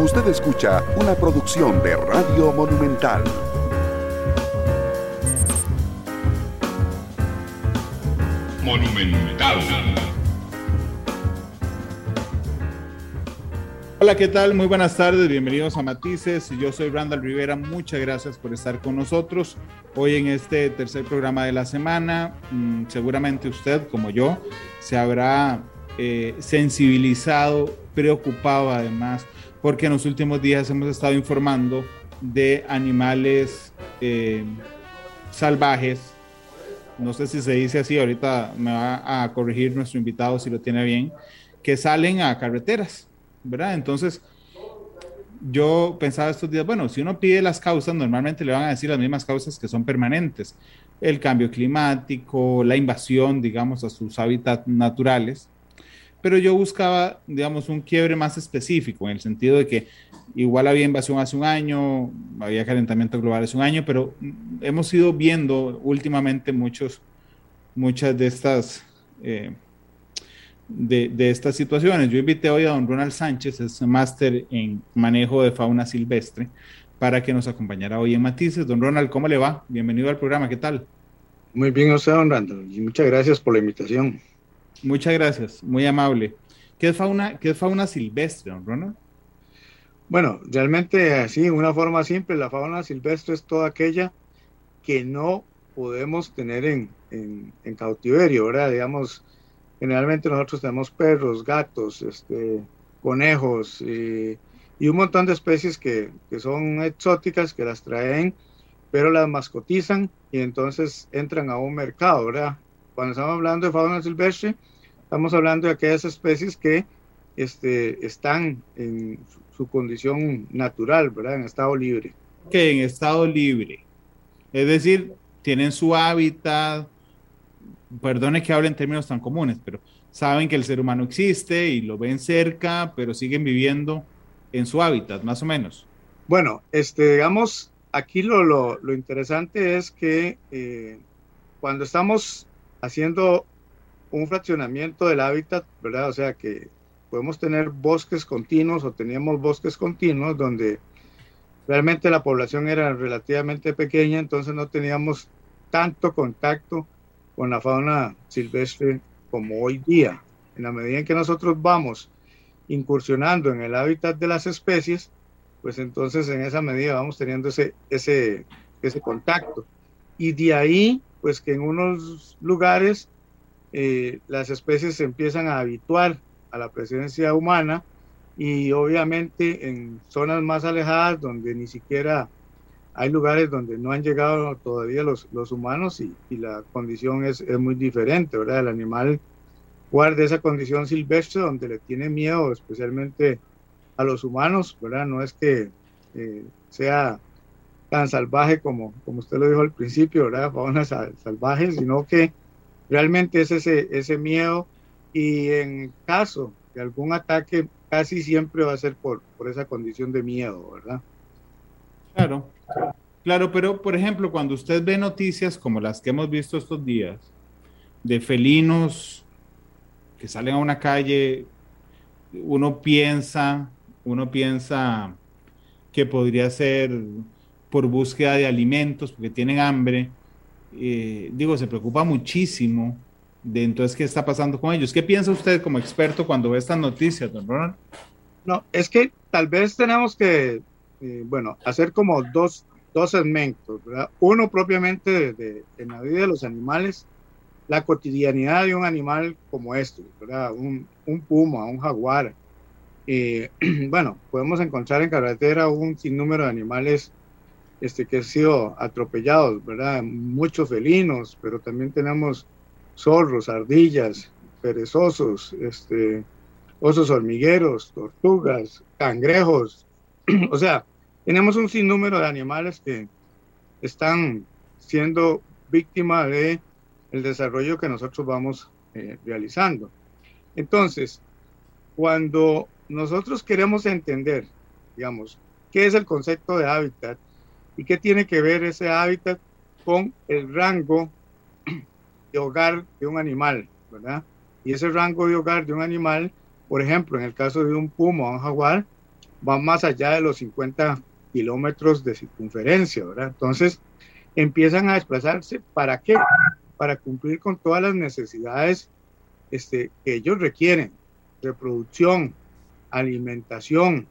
Usted escucha una producción de Radio Monumental. Monumental. Hola, ¿qué tal? Muy buenas tardes, bienvenidos a Matices. Yo soy Randall Rivera, muchas gracias por estar con nosotros hoy en este tercer programa de la semana. Seguramente usted, como yo, se habrá sensibilizado, preocupado además, porque en los últimos días hemos estado informando de animales salvajes. No sé si se dice así, ahorita me va a corregir nuestro invitado si lo tiene bien, que salen a carreteras, ¿verdad? Entonces, yo pensaba estos días, bueno, si uno pide las causas, normalmente le van a decir las mismas causas que son permanentes: el cambio climático, la invasión, digamos, a sus hábitats naturales. Pero yo buscaba, digamos, un quiebre más específico, en el sentido de que igual había invasión hace un año, había calentamiento global hace un año, pero hemos ido viendo últimamente muchas de estas de estas situaciones. Yo invité hoy a don Ronald Sánchez, es máster en manejo de fauna silvestre, para que nos acompañara hoy en Matices. Don Ronald, ¿cómo le va? Bienvenido al programa, ¿qué tal? Muy bien, o sea, don Randall, y muchas gracias por la invitación. Muchas gracias, muy amable. ¿Qué es fauna silvestre, don Ronald? Bueno, realmente así, en una forma simple, la fauna silvestre es toda aquella que no podemos tener en cautiverio, ¿verdad? Digamos, generalmente nosotros tenemos perros, gatos, conejos y un montón de especies que son exóticas, que las traen, pero las mascotizan y entonces entran a un mercado, ¿verdad? Cuando estamos hablando de fauna silvestre, estamos hablando de aquellas especies que están en su condición natural, ¿verdad? En estado libre. Que en estado libre, es decir, tienen su hábitat, perdone que hable en términos tan comunes, pero saben que el ser humano existe y lo ven cerca, pero siguen viviendo en su hábitat, más o menos. Bueno, digamos, aquí lo interesante es que cuando estamos haciendo un fraccionamiento del hábitat, ¿verdad? O sea que podemos tener bosques continuos o teníamos bosques continuos donde realmente la población era relativamente pequeña, entonces no teníamos tanto contacto con la fauna silvestre como hoy día. En la medida en que nosotros vamos incursionando en el hábitat de las especies, pues entonces en esa medida vamos teniendo ese contacto. Y de ahí, pues que en unos lugares las especies se empiezan a habituar a la presencia humana y obviamente en zonas más alejadas donde ni siquiera hay lugares donde no han llegado todavía los humanos y la condición es muy diferente, ¿verdad? El animal guarda esa condición silvestre donde le tiene miedo especialmente a los humanos, ¿verdad? No es que sea tan salvaje como usted lo dijo al principio, ¿verdad? Fauna salvaje, sino que realmente es ese miedo, y en caso de algún ataque casi siempre va a ser por esa condición de miedo, ¿verdad? Claro, pero por ejemplo, cuando usted ve noticias como las que hemos visto estos días, de felinos que salen a una calle, uno piensa que podría ser por búsqueda de alimentos, porque tienen hambre. Se preocupa muchísimo de entonces qué está pasando con ellos. ¿Qué piensa usted como experto cuando ve estas noticias, don Ronald? No, es que tal vez tenemos que, hacer como dos segmentos, ¿verdad? Uno propiamente en la vida de los animales, la cotidianidad de un animal como ¿verdad? Un puma, un jaguar. Podemos encontrar en carretera un sinnúmero de animales que han sido atropellados, ¿verdad? Muchos felinos, pero también tenemos zorros, ardillas, perezosos, osos hormigueros, tortugas, cangrejos. O sea, tenemos un sinnúmero de animales que están siendo víctimas de el desarrollo que nosotros vamos realizando. Entonces, cuando nosotros queremos entender, digamos, qué es el concepto de hábitat y qué tiene que ver ese hábitat con el rango de hogar de un animal, ¿verdad? Y ese rango de hogar de un animal, por ejemplo, en el caso de un puma o un jaguar, va más allá de los 50 kilómetros de circunferencia, ¿verdad? Entonces empiezan a desplazarse. ¿Para qué? Para cumplir con todas las necesidades que ellos requieren: reproducción, alimentación,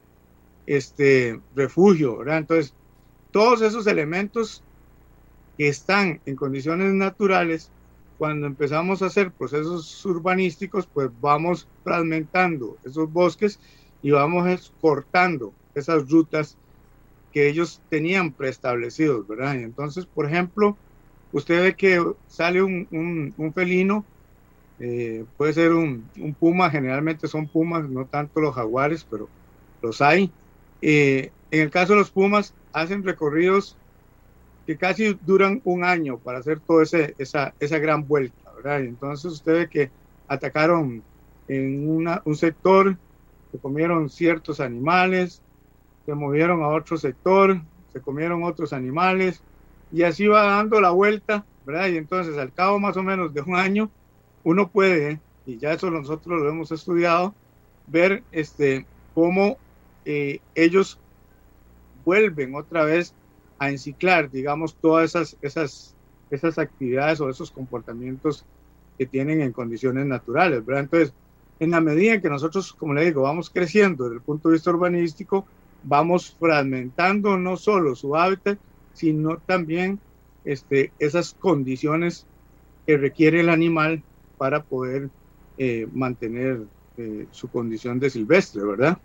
refugio, ¿verdad? Entonces, todos esos elementos que están en condiciones naturales, cuando empezamos a hacer procesos urbanísticos, pues vamos fragmentando esos bosques y vamos cortando esas rutas que ellos tenían preestablecidos, ¿verdad? Y entonces, por ejemplo, usted ve que sale un felino, puede ser un puma, generalmente son pumas, no tanto los jaguares, pero los hay. En el caso de los pumas, hacen recorridos que casi duran un año para hacer toda esa gran vuelta, ¿verdad? Y entonces usted ve que atacaron en un sector, se comieron ciertos animales, se movieron a otro sector, se comieron otros animales, y así va dando la vuelta, ¿verdad? Y entonces al cabo más o menos de un año, uno puede, y ya eso nosotros lo hemos estudiado, ver cómo ellos vuelven otra vez a enciclar, digamos, todas esas actividades o esos comportamientos que tienen en condiciones naturales, ¿verdad? Entonces, en la medida en que nosotros, como le digo, vamos creciendo desde el punto de vista urbanístico, vamos fragmentando no solo su hábitat, sino también esas condiciones que requiere el animal para poder mantener su condición de silvestre, ¿verdad?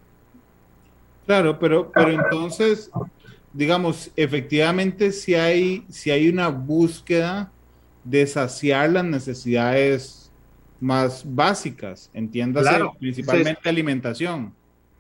Claro, pero entonces, digamos, efectivamente si hay una búsqueda de saciar las necesidades más básicas, entiéndase, Claro, principalmente alimentación.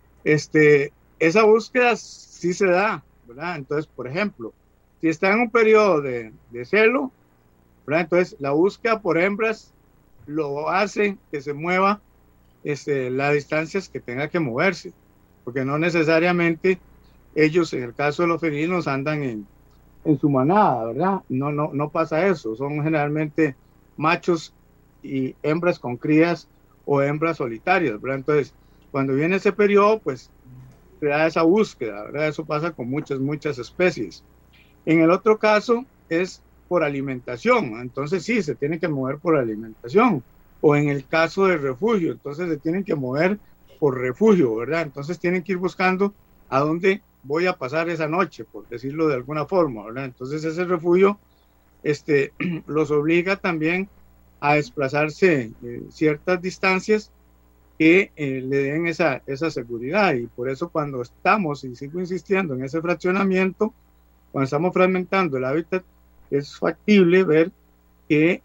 Esa búsqueda sí se da, ¿verdad? Entonces, por ejemplo, si está en un periodo de celo, ¿verdad? Entonces la búsqueda por hembras lo hace que se mueva las distancias que tenga que moverse, porque no necesariamente ellos, en el caso de los felinos, andan en su manada, ¿verdad? No pasa eso, son generalmente machos y hembras con crías o hembras solitarias, ¿verdad? Entonces, cuando viene ese periodo, pues se da esa búsqueda, ¿verdad? Eso pasa con muchas especies. En el otro caso es por alimentación, entonces sí, se tiene que mover por alimentación. O en el caso de refugio, entonces se tienen que mover por refugio, ¿verdad? Entonces tienen que ir buscando a dónde voy a pasar esa noche, por decirlo de alguna forma, ¿verdad? Entonces ese refugio los obliga también a desplazarse ciertas distancias que le den esa seguridad. Y por eso cuando estamos, y sigo insistiendo en ese fraccionamiento, cuando estamos fragmentando el hábitat, es factible ver que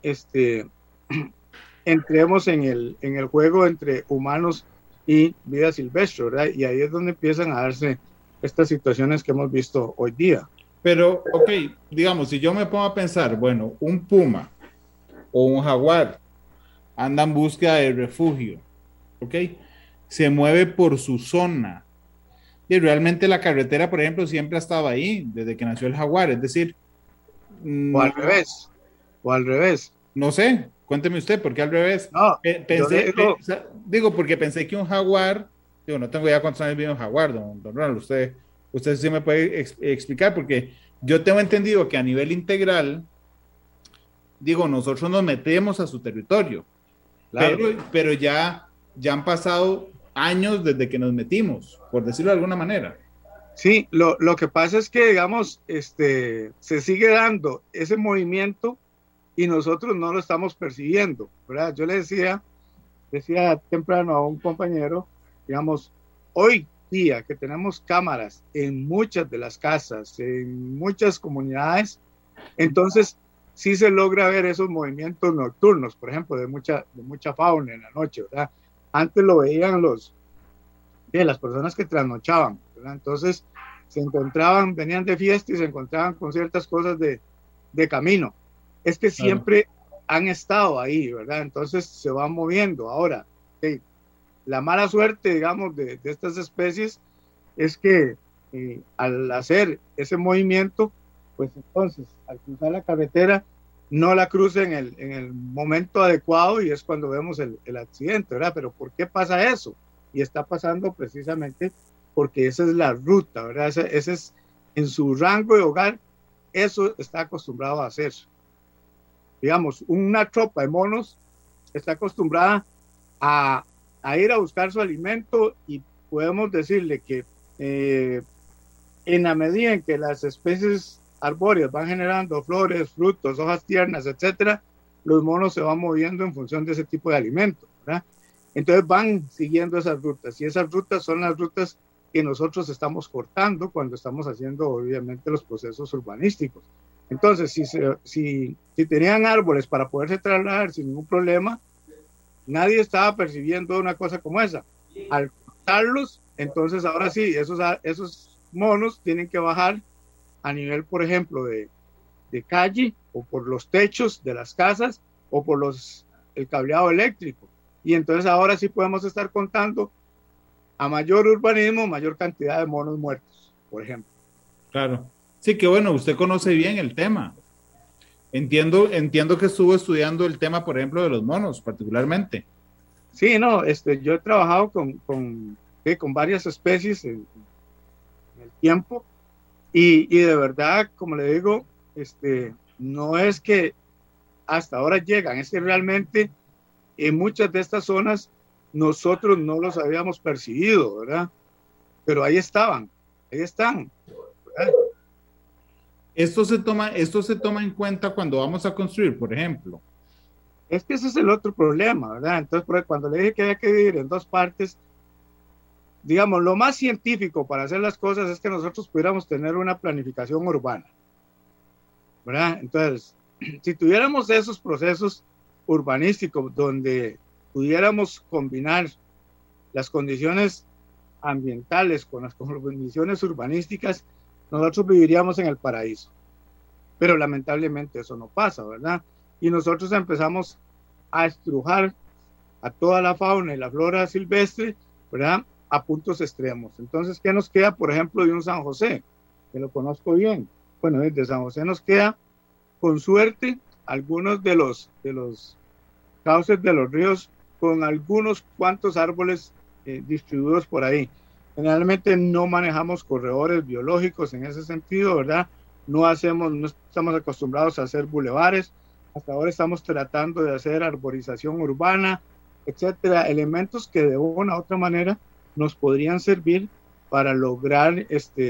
entremos en el juego entre humanos y vida silvestre, ¿verdad? Y ahí es donde empiezan a darse estas situaciones que hemos visto hoy día. Pero, ok, digamos, si yo me pongo a pensar, bueno, un puma o un jaguar anda en búsqueda de refugio, ok, se mueve por su zona. Y realmente la carretera, por ejemplo, siempre ha estado ahí desde que nació el jaguar, es decir... O al revés. No sé, cuénteme usted, ¿por qué al revés? No, digo, porque pensé que un jaguar, digo, no tengo ya cuántos años vive un jaguar, don Ronald, usted sí me puede explicar, porque yo tengo entendido que a nivel integral, digo, nosotros nos metemos a su territorio, claro, pero ya han pasado años desde que nos metimos, por decirlo de alguna manera. Sí, lo que pasa es que, digamos, se sigue dando ese movimiento y nosotros no lo estamos percibiendo, ¿verdad? Yo le decía temprano a un compañero, digamos, hoy día que tenemos cámaras en muchas de las casas, en muchas comunidades, entonces sí se logra ver esos movimientos nocturnos, por ejemplo, de mucha fauna en la noche, ¿verdad? Antes lo veían las personas que trasnochaban, ¿verdad? Entonces se encontraban, venían de fiesta y se encontraban con ciertas cosas de camino. Es que siempre han estado ahí, ¿verdad? Entonces se van moviendo. Ahora, la mala suerte, digamos, de estas especies es que al hacer ese movimiento, pues entonces al cruzar la carretera no la cruza en el momento adecuado y es cuando vemos el accidente, ¿verdad? Pero ¿por qué pasa eso? Y está pasando precisamente porque esa es la ruta, ¿verdad? Ese es en su rango de hogar, eso está acostumbrado a hacer. Digamos, una tropa de monos está acostumbrada a ir a buscar su alimento y podemos decirle que en la medida en que las especies arbóreas van generando flores, frutos, hojas tiernas, etcétera, los monos se van moviendo en función de ese tipo de alimento, ¿verdad? Entonces van siguiendo esas rutas y esas rutas son las rutas que nosotros estamos cortando cuando estamos haciendo obviamente los procesos urbanísticos. Entonces, si tenían árboles para poderse trasladar sin ningún problema, nadie estaba percibiendo una cosa como esa. Al cortarlos, entonces ahora sí, esos monos tienen que bajar a nivel, por ejemplo, de calle o por los techos de las casas o por el cableado eléctrico. Y entonces ahora sí podemos estar contando a mayor urbanismo, mayor cantidad de monos muertos, por ejemplo. Claro. Sí, que bueno, usted conoce bien el tema. Entiendo que estuvo estudiando el tema, por ejemplo, de los monos, particularmente. Sí, no, yo he trabajado con varias especies en el tiempo y de verdad, como le digo, no es que hasta ahora llegan, es que realmente en muchas de estas zonas nosotros no los habíamos percibido, ¿verdad? Pero ahí están, ¿verdad? Esto se toma en cuenta cuando vamos a construir, por ejemplo. Es que ese es el otro problema, ¿verdad? Entonces, cuando le dije que había que dividir en dos partes, digamos, lo más científico para hacer las cosas es que nosotros pudiéramos tener una planificación urbana, ¿verdad? Entonces, si tuviéramos esos procesos urbanísticos donde pudiéramos combinar las condiciones ambientales con las condiciones urbanísticas, nosotros viviríamos en el paraíso. Pero lamentablemente eso no pasa, ¿verdad? Y nosotros empezamos a estrujar a toda la fauna y la flora silvestre, ¿verdad? A puntos extremos. Entonces, ¿qué nos queda, por ejemplo, de un San José? Que lo conozco bien. Bueno, de San José nos queda, con suerte, algunos de los cauces de los ríos con algunos cuantos árboles distribuidos por ahí. Generalmente no manejamos corredores biológicos en ese sentido, ¿verdad? No estamos acostumbrados a hacer bulevares. Hasta ahora estamos tratando de hacer arborización urbana, etcétera, elementos que de una u otra manera nos podrían servir para lograr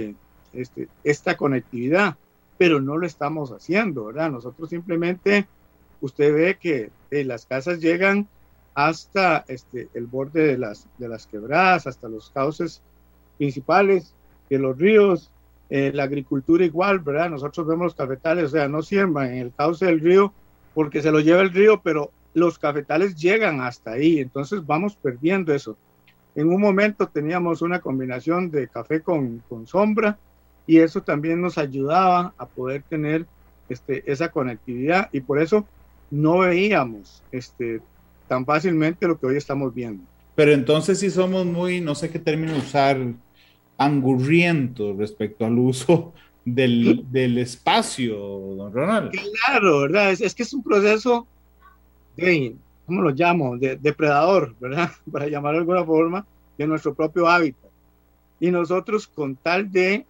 esta conectividad, pero no lo estamos haciendo, ¿verdad? Nosotros simplemente, usted ve que las casas llegan hasta el borde de las quebradas, hasta los cauces principales de los ríos, la agricultura igual, ¿verdad? Nosotros vemos los cafetales, o sea, no siembran en el cauce del río porque se lo lleva el río, pero los cafetales llegan hasta ahí, entonces vamos perdiendo eso. En un momento teníamos una combinación de café con sombra y eso también nos ayudaba a poder tener esa conectividad y por eso no veíamos tan fácilmente lo que hoy estamos viendo. Pero entonces sí somos muy, no sé qué término usar, angurrientos respecto al uso del espacio, don Ronald. Claro, ¿verdad? Es que es un proceso de, ¿cómo lo llamo? De depredador, ¿verdad? Para llamarlo de alguna forma, de nuestro propio hábitat. Y nosotros con tal de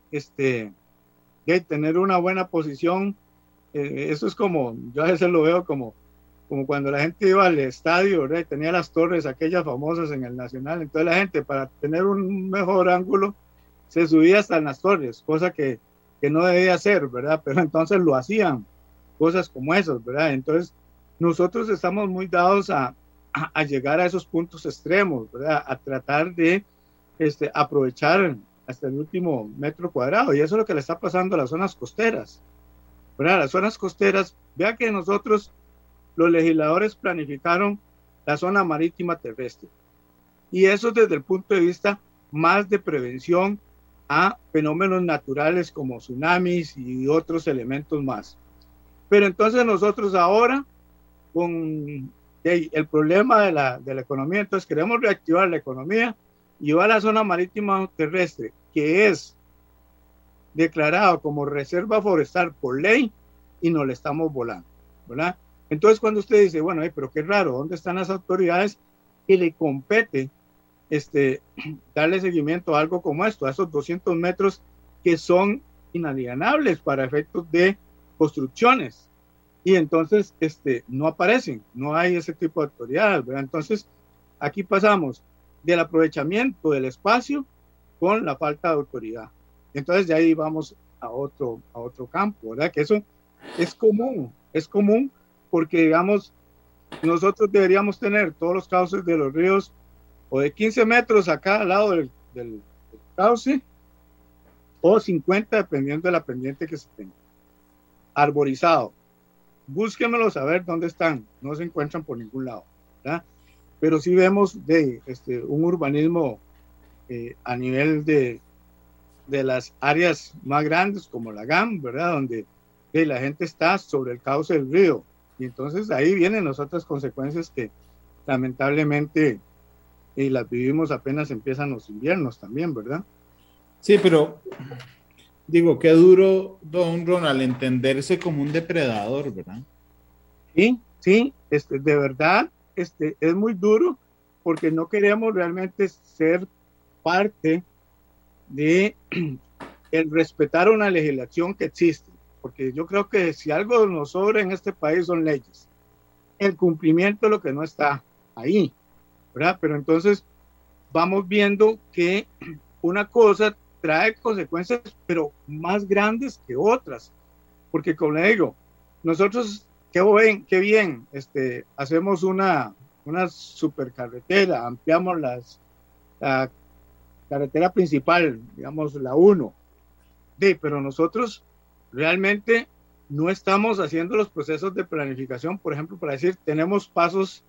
tener una buena posición, eso es como, yo a veces lo veo como cuando la gente iba al estadio, ¿verdad? Tenía las torres, aquellas famosas en el Nacional, entonces la gente para tener un mejor ángulo se subía hasta en las torres, cosa que no debía hacer, ¿verdad? Pero entonces lo hacían, cosas como esas, ¿verdad? Entonces nosotros estamos muy dados a llegar a esos puntos extremos, ¿verdad? A tratar de aprovechar hasta el último metro cuadrado, y eso es lo que le está pasando a las zonas costeras, ¿verdad? Las zonas costeras, vea que nosotros los legisladores planificaron la zona marítima terrestre. Y eso desde el punto de vista más de prevención a fenómenos naturales como tsunamis y otros elementos más. Pero entonces nosotros ahora, con el problema de la economía, entonces queremos reactivar la economía y va a la zona marítima terrestre, que es declarado como reserva forestal por ley, y nos le estamos volando, ¿verdad? Entonces, cuando usted dice, bueno, pero qué raro, ¿dónde están las autoridades que le compete darle seguimiento a algo como esto, a esos 200 metros que son inalienables para efectos de construcciones. Y entonces no aparecen, no hay ese tipo de autoridad, ¿verdad? Entonces aquí pasamos del aprovechamiento del espacio con la falta de autoridad. Entonces de ahí vamos a otro campo, ¿verdad? Que eso es común porque, digamos, nosotros deberíamos tener todos los cauces de los ríos o de 15 metros a cada lado del cauce o 50 dependiendo de la pendiente que se tenga. Arborizado. Búsquenmelos a ver dónde están. No se encuentran por ningún lado, ¿verdad? Pero sí vemos un urbanismo a nivel de las áreas más grandes como la GAM, ¿verdad? Donde la gente está sobre el cauce del río. Y entonces ahí vienen las otras consecuencias que lamentablemente las vivimos apenas empiezan los inviernos también, ¿verdad? Sí, pero digo, qué duro, don Ronald, entenderse como un depredador, ¿verdad? Sí, de verdad, es muy duro porque no queremos realmente ser parte de el respetar una legislación que existe, porque yo creo que si algo nos sobra en este país son leyes, el cumplimiento de lo que no está ahí, ¿verdad? Pero entonces vamos viendo que una cosa trae consecuencias, pero más grandes que otras, porque como le digo, nosotros, qué bien, hacemos una supercarretera, ampliamos la carretera principal, digamos la 1, pero nosotros realmente no estamos haciendo los procesos de planificación, por ejemplo, para decir, tenemos pasos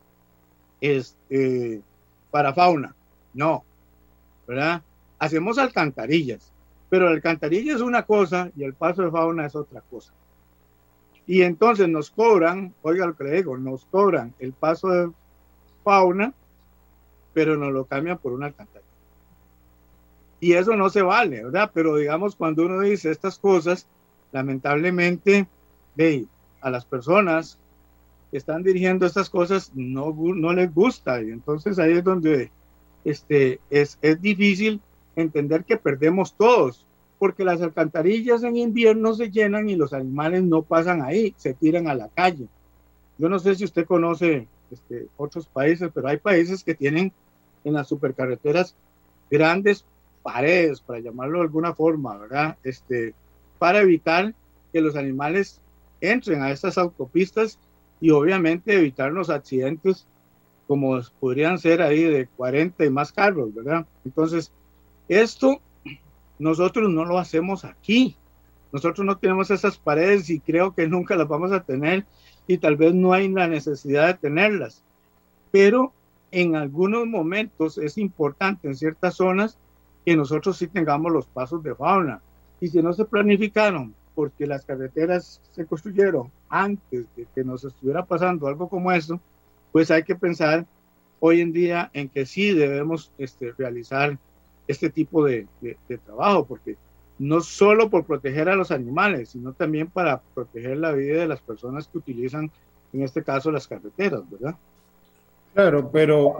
para fauna, no, ¿verdad? Hacemos alcantarillas, pero la alcantarilla es una cosa y el paso de fauna es otra cosa. Y entonces nos cobran, oiga lo que le digo, nos cobran el paso de fauna, pero nos lo cambian por una alcantarilla. Y eso no se vale, ¿verdad? Pero digamos, cuando uno dice estas cosas, lamentablemente, a las personas que están dirigiendo estas cosas no les gusta. Y entonces ahí es donde es difícil entender que perdemos todos, porque las alcantarillas en invierno se llenan y los animales no pasan ahí, se tiran a la calle. Yo no sé si usted conoce otros países, pero hay países que tienen en las supercarreteras grandes paredes, para llamarlo de alguna forma, ¿verdad? Para evitar que los animales entren a estas autopistas y obviamente evitar los accidentes como podrían ser ahí de 40 y más carros, ¿verdad? Entonces, esto nosotros no lo hacemos aquí. Nosotros no tenemos esas paredes y creo que nunca las vamos a tener y tal vez no hay la necesidad de tenerlas. Pero en algunos momentos es importante en ciertas zonas que nosotros sí tengamos los pasos de fauna. Y si no se planificaron porque las carreteras se construyeron antes de que nos estuviera pasando algo como esto, pues hay que pensar hoy en día en que sí debemos realizar este tipo de trabajo, porque no solo por proteger a los animales, sino también para proteger la vida de las personas que utilizan, en este caso, las carreteras, ¿verdad? Claro, pero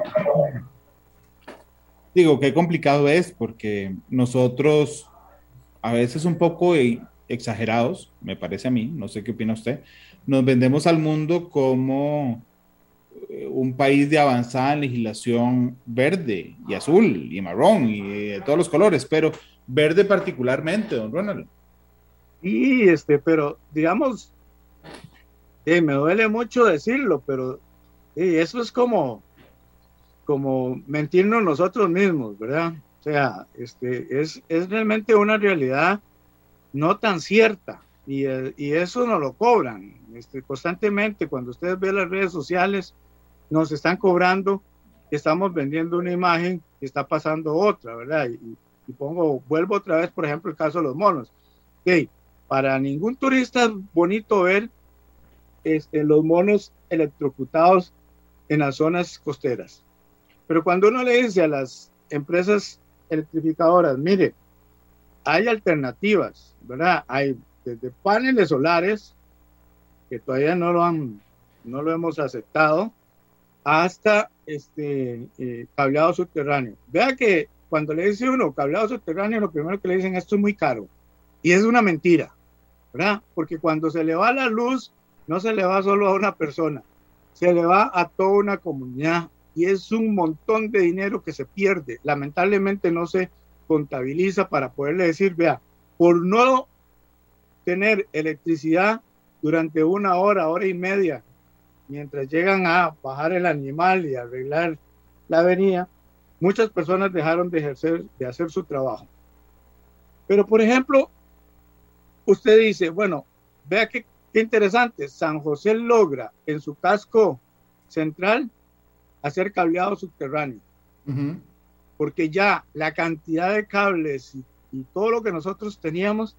digo, qué complicado es, porque nosotros a veces un poco exagerados, me parece a mí, no sé qué opina usted, nos vendemos al mundo como un país de avanzada legislación verde y azul y marrón y de todos los colores, pero verde particularmente, don Ronald. Y pero digamos, me duele mucho decirlo, pero eso es como mentirnos nosotros mismos, ¿verdad? O sea, es realmente una realidad no tan cierta y eso nos lo cobran constantemente. Cuando ustedes ven las redes sociales, nos están cobrando que estamos vendiendo una imagen y está pasando otra, ¿verdad? Y vuelvo otra vez, por ejemplo, el caso de los monos. Para ningún turista es bonito ver los monos electrocutados en las zonas costeras. Pero cuando uno le dice a las empresas electrificadoras, mire, hay alternativas, ¿verdad? Hay desde paneles solares, que todavía no lo hemos aceptado, hasta cableado subterráneo. Vea que cuando le dice uno cableado subterráneo, lo primero que le dicen, esto es muy caro. Y es una mentira, ¿verdad? Porque cuando se le va la luz, no se le va solo a una persona, se le va a toda una comunidad y es un montón de dinero que se pierde. Lamentablemente no se contabiliza para poderle decir, vea, por no tener electricidad durante una hora, hora y media, mientras llegan a bajar el animal y arreglar la avenida, muchas personas dejaron de hacer su trabajo. Pero, por ejemplo, usted dice, bueno, vea qué interesante, San José logra en su casco central hacer cableado subterráneo, porque ya la cantidad de cables y todo lo que nosotros teníamos,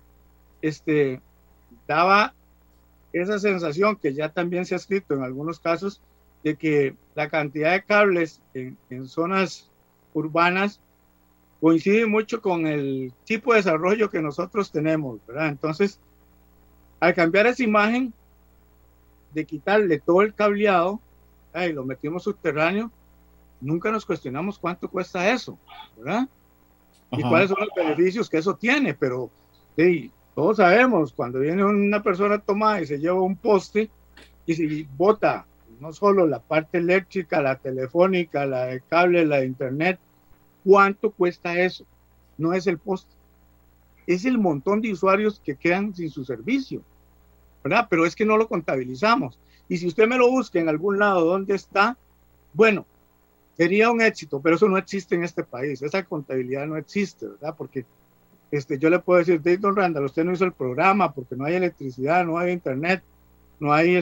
daba esa sensación que ya también se ha escrito en algunos casos de que la cantidad de cables en zonas urbanas coincide mucho con el tipo de desarrollo que nosotros tenemos, ¿verdad? Entonces, al cambiar esa imagen de quitarle todo el cableado y lo metimos subterráneo, nunca nos cuestionamos cuánto cuesta eso, ¿verdad? Y cuáles son los beneficios que eso tiene, pero todos sabemos, cuando viene una persona tomada y se lleva un poste y se bota no solo la parte eléctrica, la telefónica, la de cable, la de internet, ¿cuánto cuesta eso? No es el poste, es el montón de usuarios que quedan sin su servicio, ¿verdad? Pero es que no lo contabilizamos. Y si usted me lo busca en algún lado donde está, bueno, sería un éxito, pero eso no existe en este país, esa contabilidad no existe, ¿verdad? Porque yo le puedo decir, Don Randall, usted no hizo el programa porque no hay electricidad, no hay internet, no hay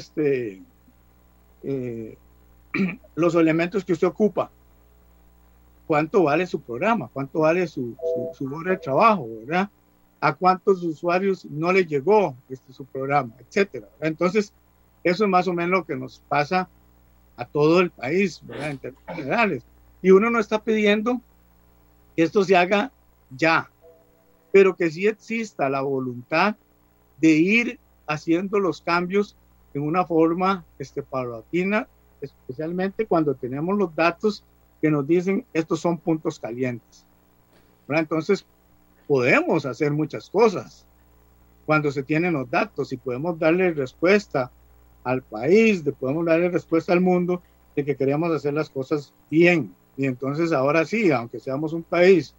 los elementos que usted ocupa. ¿Cuánto vale su programa? ¿Cuánto vale su hora de trabajo, verdad? ¿A cuántos usuarios no le llegó su programa, etcétera? Entonces, eso es más o menos lo que nos pasa a todo el país, ¿verdad? En términos generales. Y uno no está pidiendo que esto se haga ya, pero que sí exista la voluntad de ir haciendo los cambios en una forma paulatina, especialmente cuando tenemos los datos que nos dicen estos son puntos calientes, ¿verdad? Entonces podemos hacer muchas cosas cuando se tienen los datos y podemos darle respuesta al país, podemos darle respuesta al mundo de que queremos hacer las cosas bien. Y entonces ahora sí, aunque seamos un país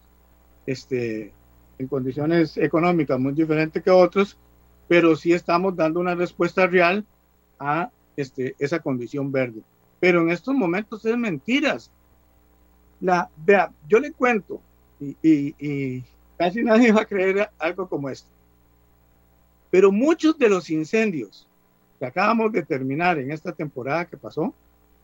en condiciones económicas muy diferentes que otros, pero sí estamos dando una respuesta real a esa condición verde. Pero en estos momentos es mentiras. Vea, yo le cuento, y casi nadie va a creer algo como esto, pero muchos de los incendios que acabamos de terminar en esta temporada que pasó,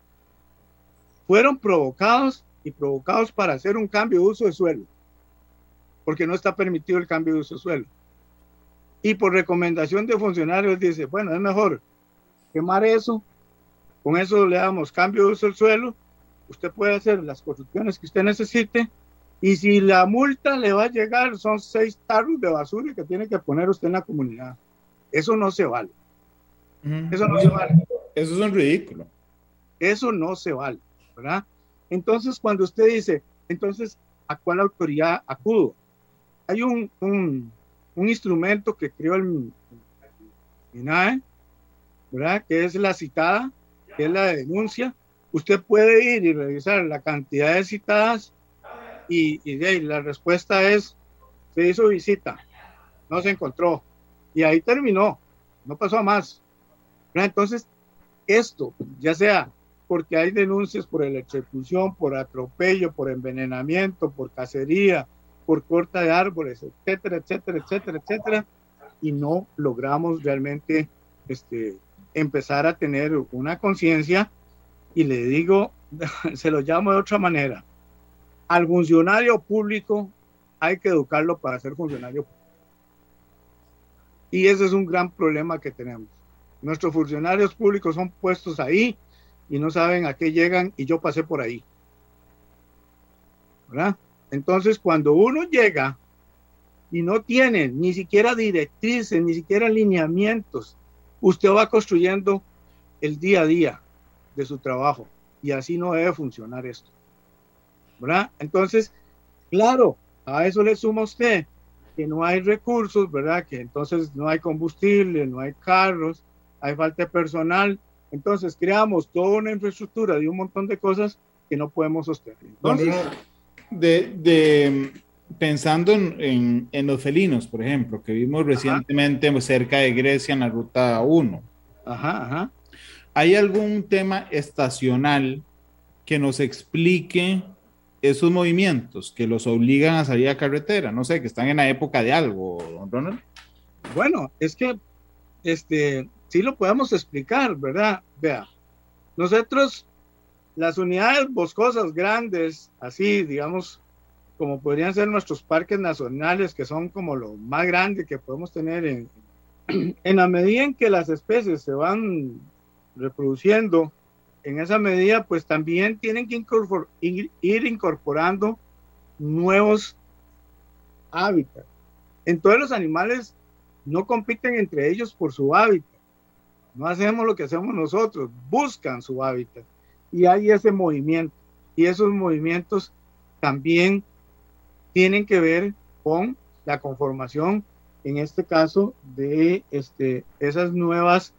fueron provocados para hacer un cambio de uso de suelo, porque no está permitido el cambio de uso de suelo. Y por recomendación de funcionarios dice, bueno, es mejor quemar eso, con eso le damos cambio de uso del suelo, usted puede hacer las construcciones que usted necesite, y si la multa le va a llegar, son 6 tarros de basura que tiene que poner usted en la comunidad. Eso no se vale. Eso no se vale. Eso es un ridículo. Eso no se vale, ¿verdad? Entonces, cuando usted dice, entonces, ¿a cuál autoridad acudo? Hay un instrumento que creó el INAE, ¿verdad? Que es la citada, que es la denuncia. Usted puede ir y revisar la cantidad de citadas y de ahí la respuesta es, se hizo visita, no se encontró. Y ahí terminó, no pasó a más. Entonces, esto, ya sea porque hay denuncias por electrocución, por atropello, por envenenamiento, por cacería, por corta de árboles, etcétera, etcétera, etcétera, etcétera, y no logramos realmente empezar a tener una conciencia, y le digo, se lo llamo de otra manera, al funcionario público hay que educarlo para ser funcionario público. Y ese es un gran problema que tenemos. Nuestros funcionarios públicos son puestos ahí y no saben a qué llegan, y yo pasé por ahí, ¿verdad? Entonces, cuando uno llega y no tiene ni siquiera directrices, ni siquiera lineamientos, usted va construyendo el día a día de su trabajo. y así no debe funcionar esto, ¿verdad? Entonces, claro, a eso le suma usted que no hay recursos, ¿verdad? Que entonces no hay combustible, no hay carros, hay falta de personal, entonces creamos toda una infraestructura de un montón de cosas que no podemos sostener. Entonces, pensando en los felinos, por ejemplo, que vimos recientemente cerca de Grecia en la ruta 1. Ajá. ¿Hay algún tema estacional que nos explique esos movimientos que los obligan a salir a carretera? No sé, que están en la época de algo, don Ronald. Bueno, es que sí lo podemos explicar, ¿verdad? Vea, nosotros, las unidades boscosas grandes, así, digamos, como podrían ser nuestros parques nacionales, que son como lo más grande que podemos tener en la medida en que las especies se van reproduciendo, en esa medida, pues también tienen que ir incorporando nuevos hábitats. Entonces los animales no compiten entre ellos por su hábitat, no hacemos lo que hacemos nosotros, buscan su hábitat y hay ese movimiento, y esos movimientos también tienen que ver con la conformación, en este caso, de esas nuevas,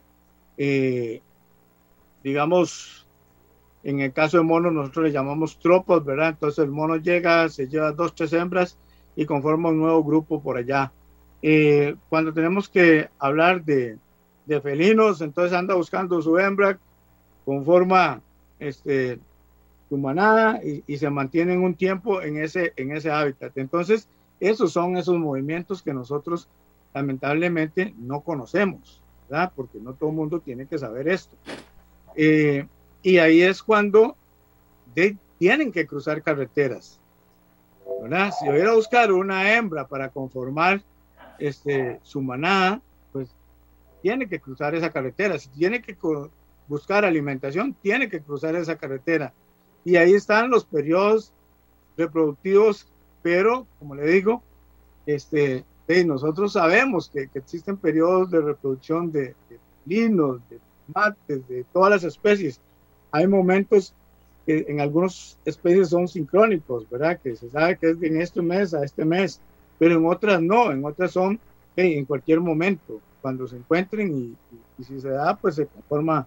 digamos, en el caso de monos nosotros le llamamos tropos, ¿verdad? Entonces el mono llega, se lleva 2, 3 hembras y conforma un nuevo grupo por allá. Cuando tenemos que hablar de felinos, entonces anda buscando su hembra, conforma su manada y se mantienen un tiempo en ese hábitat. Entonces, esos son esos movimientos que nosotros lamentablemente no conocemos, ¿verdad? Porque no todo el mundo tiene que saber esto. Y ahí es cuando tienen que cruzar carreteras, ¿verdad? Si yo voy a buscar una hembra para conformar su manada, pues tiene que cruzar esa carretera. Si tiene que buscar alimentación, tiene que cruzar esa carretera. Y ahí están los periodos reproductivos, pero como le digo, nosotros sabemos que existen periodos de reproducción de felinos, de primates, de todas las especies. Hay momentos que en algunas especies son sincrónicos, ¿verdad? Que se sabe que es de en este mes a este mes, pero en otras no, en otras son en cualquier momento, cuando se encuentren y si se da, pues se conforma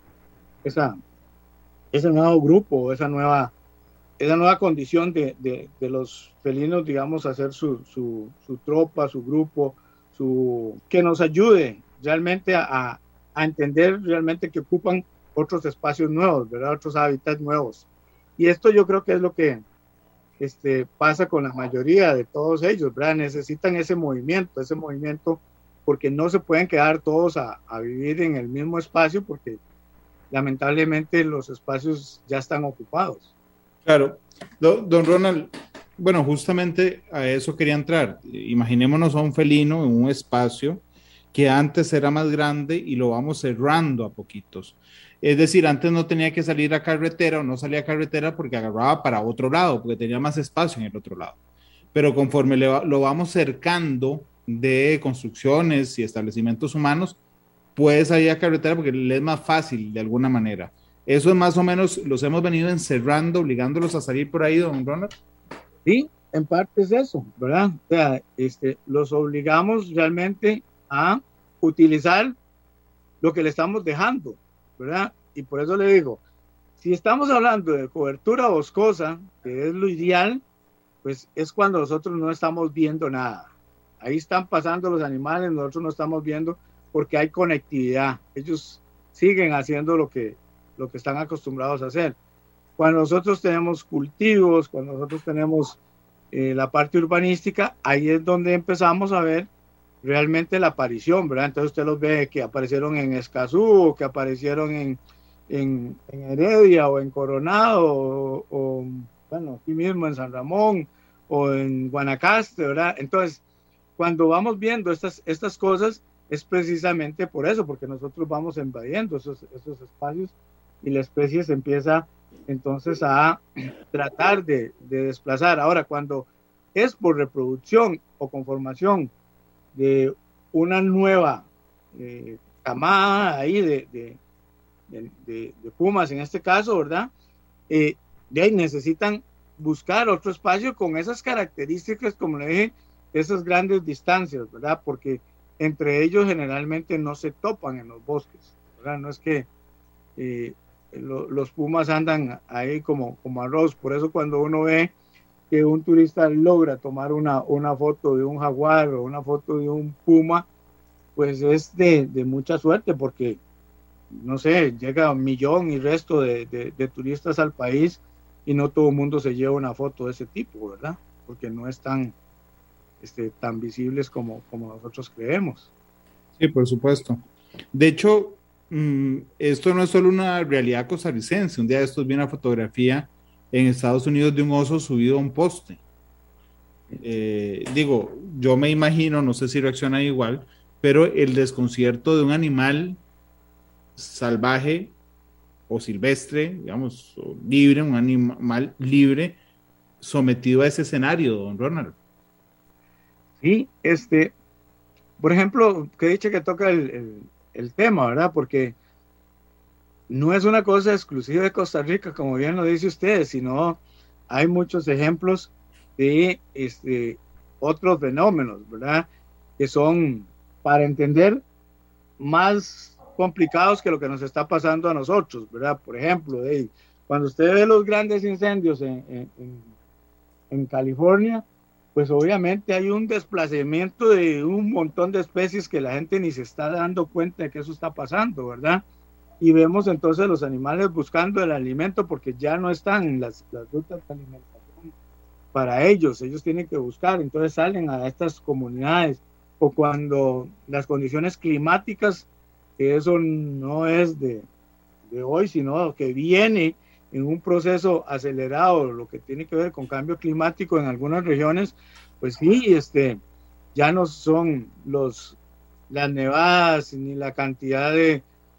ese nuevo grupo, esa nueva condición de los felinos, digamos, hacer su tropa, su grupo, que nos ayude realmente a entender realmente que ocupan otros espacios nuevos, ¿verdad? Otros hábitats nuevos. Y esto yo creo que es lo que pasa con la mayoría de todos ellos, ¿verdad? Necesitan ese movimiento porque no se pueden quedar todos a vivir en el mismo espacio porque lamentablemente los espacios ya están ocupados. Claro, don Ronald, bueno, justamente a eso quería entrar. Imaginémonos a un felino en un espacio que antes era más grande y lo vamos cerrando a poquitos. Es decir, antes no tenía que salir a carretera o no salía a carretera porque agarraba para otro lado, porque tenía más espacio en el otro lado. Pero conforme lo vamos cercando de construcciones y establecimientos humanos, puede salir a carretera porque le es más fácil de alguna manera. Eso es más o menos, los hemos venido encerrando, obligándolos a salir por ahí, don Ronald. Sí, en parte es eso, ¿verdad? O sea, los obligamos realmente a utilizar lo que le estamos dejando, ¿verdad? Y por eso le digo, si estamos hablando de cobertura boscosa, que es lo ideal, pues es cuando nosotros no estamos viendo nada. Ahí están pasando los animales, nosotros no estamos viendo porque hay conectividad. Ellos siguen haciendo lo que están acostumbrados a hacer. Cuando nosotros tenemos cultivos, cuando nosotros tenemos la parte urbanística, ahí es donde empezamos a ver realmente la aparición, ¿verdad? Entonces usted los ve que aparecieron en Escazú, o que aparecieron en Heredia, o en Coronado, o bueno, aquí mismo en San Ramón, o en Guanacaste, ¿verdad? Entonces, cuando vamos viendo estas cosas, es precisamente por eso, porque nosotros vamos invadiendo esos espacios y la especie se empieza entonces a tratar de desplazar. Ahora, cuando es por reproducción o conformación de una nueva camada ahí de pumas en este caso, ¿verdad? de ahí necesitan buscar otro espacio con esas características, como le dije, esas grandes distancias, ¿verdad? Porque entre ellos generalmente no se topan en los bosques, ¿verdad? No es que los pumas andan ahí como arroz. Por eso cuando uno ve que un turista logra tomar una foto de un jaguar o una foto de un puma, pues es de mucha suerte, porque no sé, llega 1 millón y resto de turistas al país y no todo el mundo se lleva una foto de ese tipo, ¿verdad? Porque no es tan visibles como nosotros creemos. Sí, por supuesto. De hecho, esto no es solo una realidad costarricense. Un día de estos vi una fotografía en Estados Unidos de un oso subido a un poste. Digo, yo me imagino, no sé si reacciona igual, pero el desconcierto de un animal salvaje o silvestre, digamos, o libre, un animal libre, sometido a ese escenario, don Ronald. Sí, por ejemplo, que dice que toca el tema, ¿verdad? Porque no es una cosa exclusiva de Costa Rica, como bien lo dice usted, sino hay muchos ejemplos de otros fenómenos, ¿verdad? Que son, para entender, más complicados que lo que nos está pasando a nosotros, ¿verdad? Por ejemplo, cuando usted ve los grandes incendios en California, pues obviamente hay un desplazamiento de un montón de especies que la gente ni se está dando cuenta de que eso está pasando, ¿verdad? Y vemos entonces los animales buscando el alimento porque ya no están en las rutas de alimentación para ellos tienen que buscar, entonces salen a estas comunidades. O cuando las condiciones climáticas, que eso no es de hoy, sino que viene en un proceso acelerado, lo que tiene que ver con cambio climático en algunas regiones, pues sí, ya no son las nevadas ni la cantidad de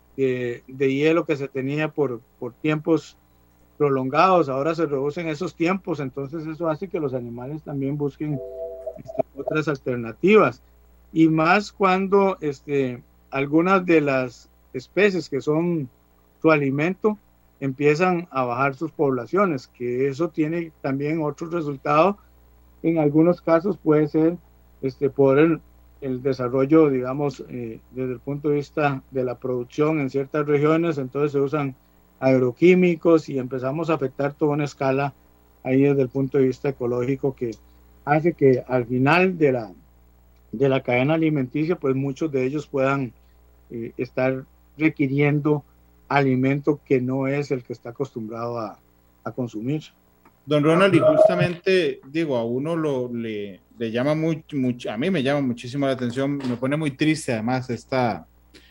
hielo que se tenía por tiempos prolongados, ahora se reducen esos tiempos, entonces eso hace que los animales también busquen otras alternativas, y más cuando algunas de las especies que son su alimento empiezan a bajar sus poblaciones, que eso tiene también otro resultado. En algunos casos puede ser por el desarrollo, digamos, desde el punto de vista de la producción en ciertas regiones, entonces se usan agroquímicos y empezamos a afectar toda una escala ahí desde el punto de vista ecológico, que hace que al final de la cadena alimenticia, pues muchos de ellos puedan estar requiriendo alimento que no es el que está acostumbrado a consumir. Don Ronald, y justamente, digo, a uno le llama mucho, a mí me llama muchísimo la atención, me pone muy triste además esta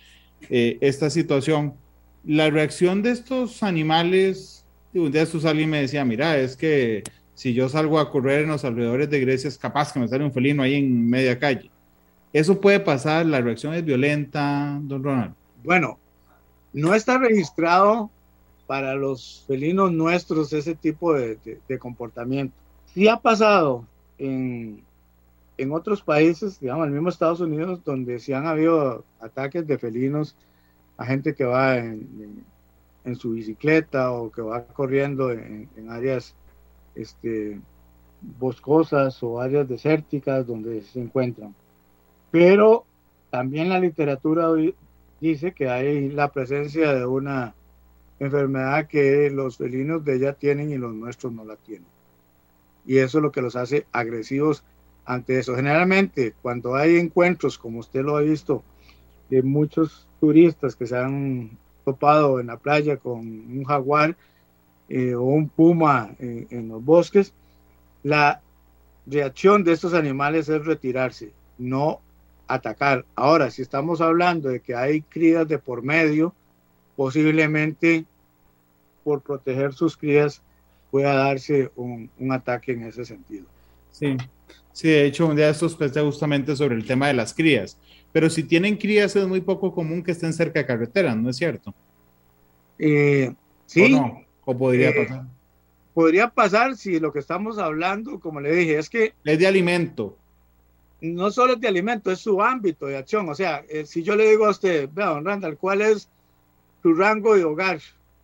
situación. La reacción de estos animales, un día estos alguien me decía, mira, es que si yo salgo a correr en los alrededores de Grecia, es capaz que me sale un felino ahí en media calle. ¿Eso puede pasar? ¿La reacción es violenta, don Ronald? Bueno, no está registrado para los felinos nuestros ese tipo de comportamiento. Sí ha pasado en otros países, digamos, el mismo Estados Unidos, donde sí han habido ataques de felinos a gente que va en su bicicleta o que va corriendo en áreas boscosas o áreas desérticas donde se encuentran. Pero también la literatura dice que hay la presencia de una enfermedad que los felinos de ella tienen y los nuestros no la tienen. Y eso es lo que los hace agresivos ante eso. Generalmente, cuando hay encuentros, como usted lo ha visto, de muchos turistas que se han topado en la playa con un jaguar o un puma en los bosques, la reacción de estos animales es retirarse, no atacar. Ahora, si estamos hablando de que hay crías de por medio, posiblemente por proteger sus crías pueda darse un ataque en ese sentido. Sí, sí, de hecho un día de estos pensé justamente sobre el tema de las crías, pero si tienen crías es muy poco común que estén cerca de carreteras, ¿no es cierto? Sí. ¿O no? ¿O podría pasar? Podría pasar si lo que estamos hablando, como le dije, es que es de alimento. No solo es de alimento, es su ámbito de acción. O sea, si yo le digo a usted, vea, don Randall, ¿cuál es tu rango de hogar?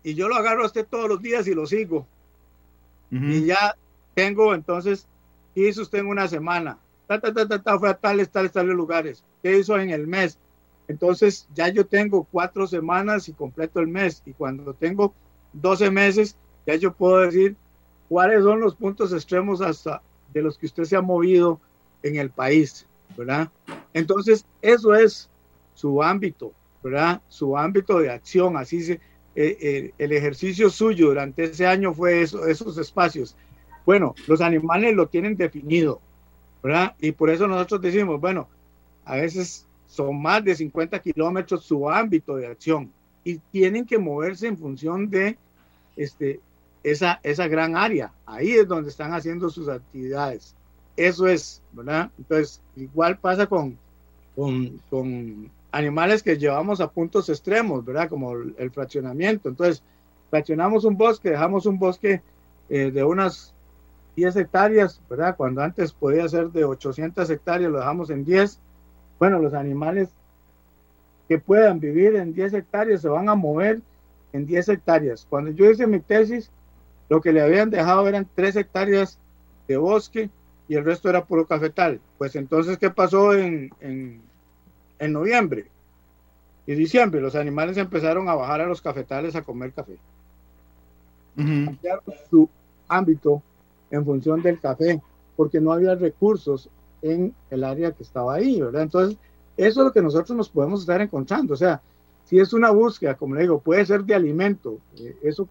y yo lo agarro a usted todos los días y lo sigo. Y ya tengo, entonces, ¿qué hizo usted en una semana? Fue a tales lugares. ¿Qué hizo en el mes? Entonces, ya yo tengo 4 semanas y completo el mes. Y cuando tengo 12 meses, ya yo puedo decir cuáles son los puntos extremos hasta de los que usted se ha movido en el país, ¿verdad? Entonces, eso es su ámbito, ¿verdad? Su ámbito de acción. Así se... el ejercicio suyo durante ese año fue esos espacios. Bueno, los animales lo tienen definido, ¿verdad? Y por eso nosotros decimos, bueno, a veces son más de 50 kilómetros su ámbito de acción y tienen que moverse en función de esa gran área. Ahí es donde están haciendo sus actividades. Eso es, ¿verdad? Entonces, igual pasa con animales que llevamos a puntos extremos, ¿verdad? Como el fraccionamiento. Entonces, fraccionamos un bosque, dejamos un bosque de unas 10 hectáreas, ¿verdad? Cuando antes podía ser de 800 hectáreas, lo dejamos en 10. Bueno, los animales que puedan vivir en 10 hectáreas se van a mover en 10 hectáreas. Cuando yo hice mi tesis, lo que le habían dejado eran 3 hectáreas de bosque y el resto era puro cafetal. Pues entonces, ¿qué pasó en noviembre y diciembre? Los animales empezaron a bajar a los cafetales a comer café. Cambiaron su ámbito en función del café, porque no había recursos en el área que estaba ahí, ¿verdad? Entonces, eso es lo que nosotros nos podemos estar encontrando. O sea, si es una búsqueda, como le digo, puede ser de alimento. Eso,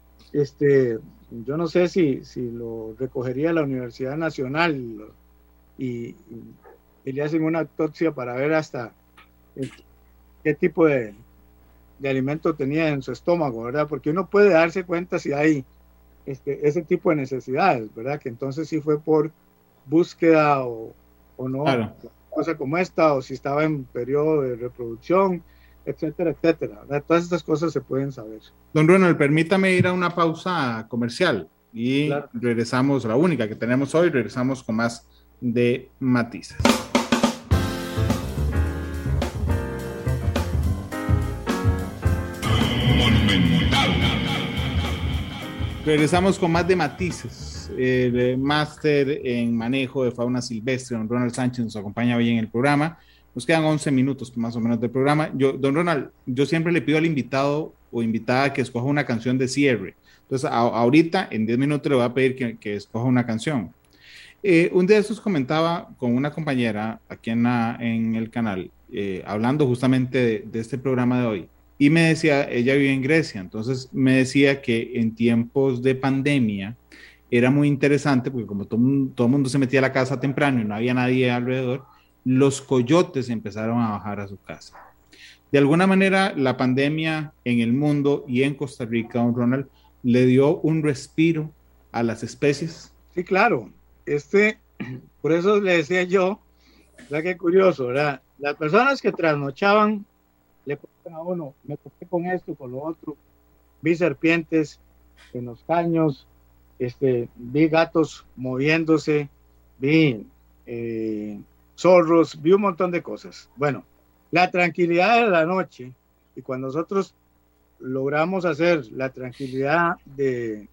yo no sé si lo recogería la Universidad Nacional y le hacen una autopsia para ver hasta qué tipo de alimento tenía en su estómago, ¿verdad? Porque uno puede darse cuenta si hay ese tipo de necesidades, ¿verdad? Que entonces sí fue por búsqueda o no, claro, cosa como esta, o si estaba en periodo de reproducción, etcétera, etcétera, ¿verdad? Todas estas cosas se pueden saber. Don Ronald, permítame ir a una pausa comercial y claro, regresamos, la única que tenemos hoy, regresamos con más de Matices. Regresamos con más de Matices, el máster en manejo de fauna silvestre. Don Ronald Sánchez nos acompaña hoy en el programa. Nos quedan 11 minutos más o menos del programa. Don Ronald, yo siempre le pido al invitado o invitada que escoja una canción de cierre. Entonces, ahorita, en 10 minutos, le voy a pedir que escoja una canción. Un día de estos comentaba con una compañera aquí en el canal, hablando justamente de este programa de hoy. Y me decía, ella vive en Grecia, entonces me decía que en tiempos de pandemia era muy interesante, porque como todo el mundo se metía a la casa temprano y no había nadie alrededor, los coyotes empezaron a bajar a su casa. De alguna manera, la pandemia en el mundo y en Costa Rica, don Ronald, le dio un respiro a las especies. Sí, claro. Por eso le decía yo, ¿verdad? Qué curioso, ¿verdad? Las personas que trasnochaban le ponen a uno, me topé con esto, con lo otro, vi serpientes en los caños, vi gatos moviéndose, vi zorros, vi un montón de cosas. Bueno, la tranquilidad de la noche, y cuando nosotros logramos hacer la tranquilidad del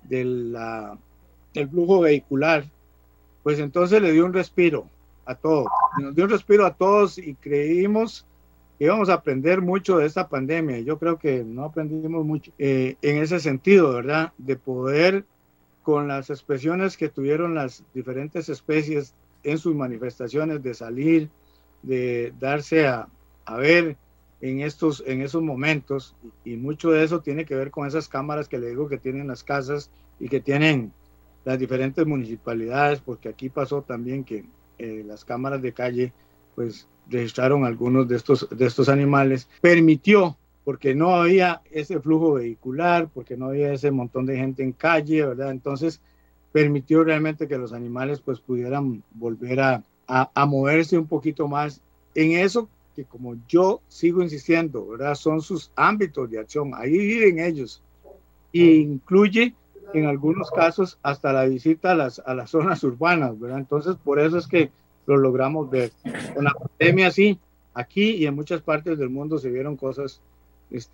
flujo vehicular, pues entonces le dio un respiro a todos, nos dio un respiro a todos y creímos que íbamos a aprender mucho de esta pandemia. Yo creo que no aprendimos mucho en ese sentido, ¿verdad? De poder, con las expresiones que tuvieron las diferentes especies en sus manifestaciones, de salir, de darse a ver en esos momentos, y mucho de eso tiene que ver con esas cámaras que le digo que tienen las casas y que tienen las diferentes municipalidades, porque aquí pasó también que las cámaras de calle pues registraron algunos de estos animales, permitió, porque no había ese flujo vehicular, porque no había ese montón de gente en calle, ¿verdad? Entonces permitió realmente que los animales pues pudieran volver a moverse un poquito más en eso que, como yo sigo insistiendo, ¿verdad? Son sus ámbitos de acción, ahí viven ellos, e incluye en algunos casos hasta la visita a las zonas urbanas, ¿verdad? Entonces por eso es que lo logramos ver. Con la pandemia sí, aquí y en muchas partes del mundo se vieron cosas que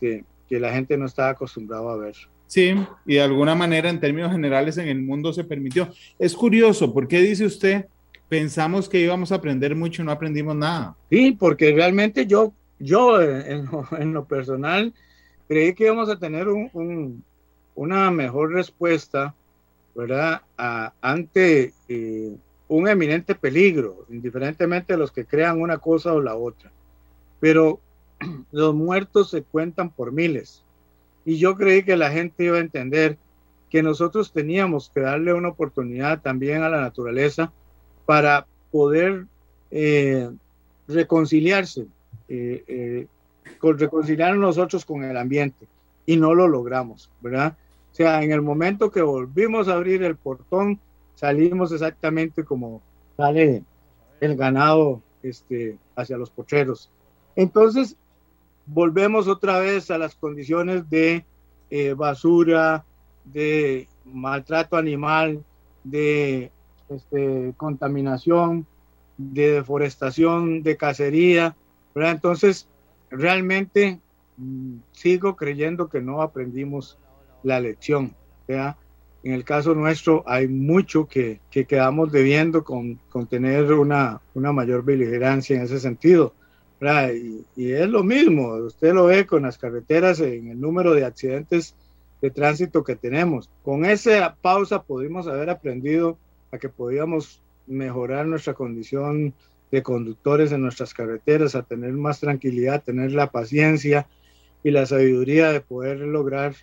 que la gente no estaba acostumbrada a ver. Sí, y de alguna manera en términos generales en el mundo se permitió. Es curioso, ¿por qué dice usted, pensamos que íbamos a aprender mucho y no aprendimos nada? Sí, porque realmente yo en lo personal creí que íbamos a tener una mejor respuesta, ¿verdad? Ante un eminente peligro, indiferentemente de los que crean una cosa o la otra. Pero los muertos se cuentan por miles. Y yo creí que la gente iba a entender que nosotros teníamos que darle una oportunidad también a la naturaleza para poder reconciliarse, reconciliar nosotros con el ambiente, y no lo logramos, ¿verdad? O sea, en el momento que volvimos a abrir el portón, salimos exactamente como sale el ganado hacia los potreros. Entonces, volvemos otra vez a las condiciones de basura, de maltrato animal, de contaminación, de deforestación, de cacería, ¿verdad? Entonces, realmente sigo creyendo que no aprendimos la lección, ¿verdad? En el caso nuestro hay mucho que quedamos debiendo con tener una mayor beligerancia en ese sentido, ¿verdad? Y es lo mismo, usted lo ve con las carreteras en el número de accidentes de tránsito que tenemos. Con esa pausa pudimos haber aprendido a que podíamos mejorar nuestra condición de conductores en nuestras carreteras, a tener más tranquilidad, tener la paciencia y la sabiduría de poder lograr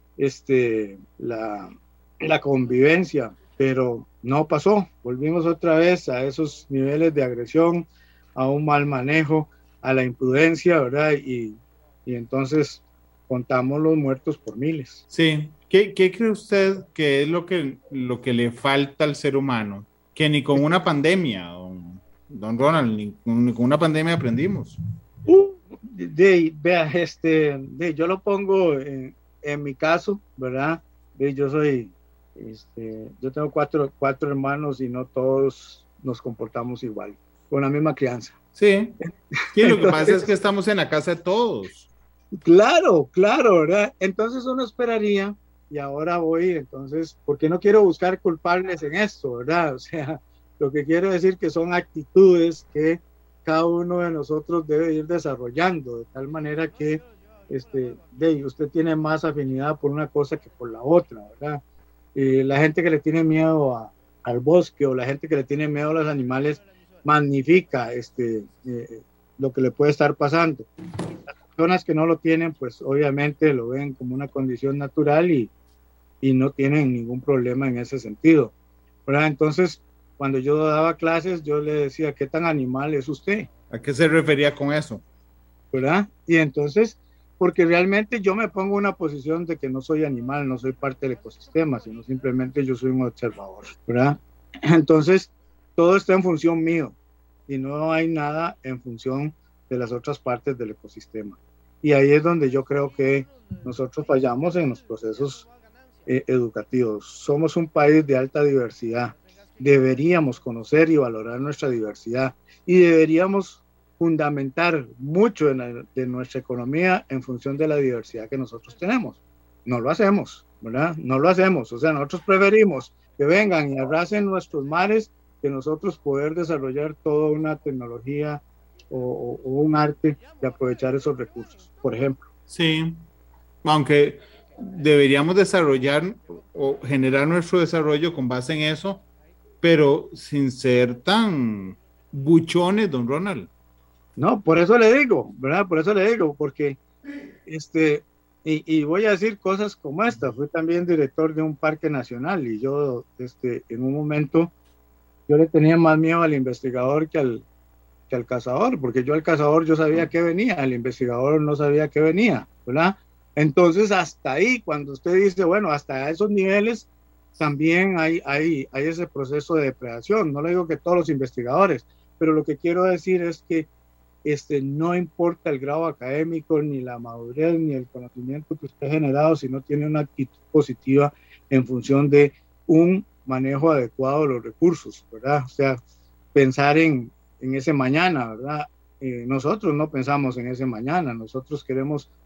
la convivencia, pero no pasó. Volvimos otra vez a esos niveles de agresión, a un mal manejo, a la imprudencia, ¿verdad? Y entonces contamos los muertos por miles. Sí. ¿Qué cree usted que es lo que le falta al ser humano? Que ni con una pandemia, don Ronald, ni con una pandemia aprendimos. Vea, yo lo pongo en mi caso, ¿verdad? Yo soy, yo tengo cuatro hermanos y no todos nos comportamos igual, con la misma crianza. Sí, y lo que pasa es que estamos en la casa de todos. Claro, ¿verdad? Entonces uno esperaría, y ahora voy, entonces, porque no quiero buscar culpables en esto, ¿verdad? O sea, lo que quiero decir que son actitudes que cada uno de nosotros debe ir desarrollando, de tal manera que usted tiene más afinidad por una cosa que por la otra, ¿verdad? La gente que le tiene miedo al bosque, o la gente que le tiene miedo a los animales, magnifica lo que le puede estar pasando. Las personas que no lo tienen, pues obviamente lo ven como una condición natural y no tienen ningún problema en ese sentido, ¿verdad? Entonces, cuando yo daba clases, yo le decía, ¿qué tan animal es usted? ¿A qué se refería con eso? ¿Verdad? Y entonces, porque realmente yo me pongo en una posición de que no soy animal, no soy parte del ecosistema, sino simplemente yo soy un observador, ¿verdad? Entonces, todo está en función mío y no hay nada en función de las otras partes del ecosistema. Y ahí es donde yo creo que nosotros fallamos en los procesos educativos. Somos un país de alta diversidad. Deberíamos conocer y valorar nuestra diversidad y deberíamos fundamentar mucho de nuestra economía en función de la diversidad que nosotros tenemos. No lo hacemos, ¿verdad? No lo hacemos. O sea, nosotros preferimos que vengan y arrasen nuestros mares que nosotros poder desarrollar toda una tecnología o un arte de aprovechar esos recursos, por ejemplo. Sí, aunque deberíamos desarrollar o generar nuestro desarrollo con base en eso, pero sin ser tan buchones, don Ronald. No, por eso le digo, ¿verdad? Por eso le digo, porque y voy a decir cosas como esta. Fui también director de un parque nacional y yo en un momento yo le tenía más miedo al investigador que al cazador, porque yo al cazador yo sabía que venía, el investigador no sabía que venía, ¿verdad? Entonces hasta ahí, cuando usted dice, bueno, hasta esos niveles también hay ese proceso de depredación. No le digo que todos los investigadores, pero lo que quiero decir es que no importa el grado académico, ni la madurez, ni el conocimiento que usted ha generado, si no tiene una actitud positiva en función de un manejo adecuado de los recursos, ¿verdad? O sea, pensar en ese mañana, ¿verdad? Nosotros no pensamos en ese mañana, nosotros queremos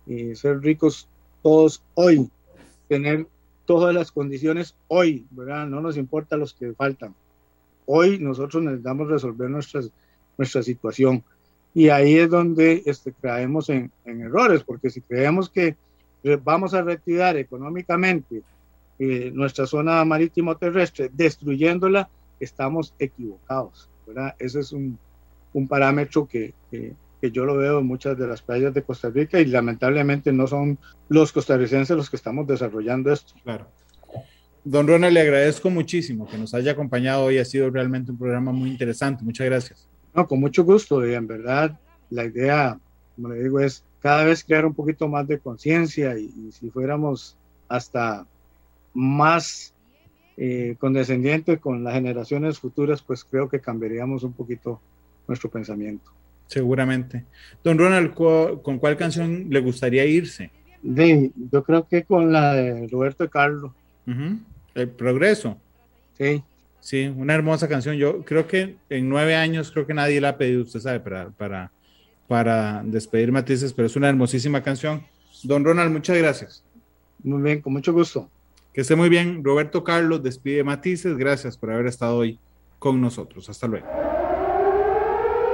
ser ricos todos hoy, tener todas las condiciones hoy, ¿verdad? No nos importa los que faltan. Hoy nosotros necesitamos resolver nuestra situación. Y ahí es donde caemos en errores, porque si creemos que vamos a retirar económicamente nuestra zona marítimo terrestre, destruyéndola, estamos equivocados, ¿verdad? Ese es un parámetro que yo lo veo en muchas de las playas de Costa Rica, y lamentablemente no son los costarricenses los que estamos desarrollando esto. Claro. Don Ronald, le agradezco muchísimo que nos haya acompañado hoy. Ha sido realmente un programa muy interesante. Muchas gracias. No, con mucho gusto. Y en verdad, la idea, como le digo, es cada vez crear un poquito más de conciencia, y si fuéramos hasta más condescendientes con las generaciones futuras, pues creo que cambiaríamos un poquito nuestro pensamiento. Seguramente. Don Ronald, ¿con cuál canción le gustaría irse? Yo creo que con la de Roberto Carlos. El Progreso. Sí. Sí, una hermosa canción. Yo creo que en 9 años creo que nadie la ha pedido, usted sabe, para despedir Matices, pero es una hermosísima canción. Don Ronald, muchas gracias. Muy bien, con mucho gusto. Que esté muy bien. Roberto Carlos despide Matices. Gracias por haber estado hoy con nosotros. Hasta luego.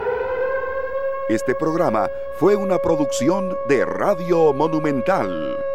Este programa fue una producción de Radio Monumental.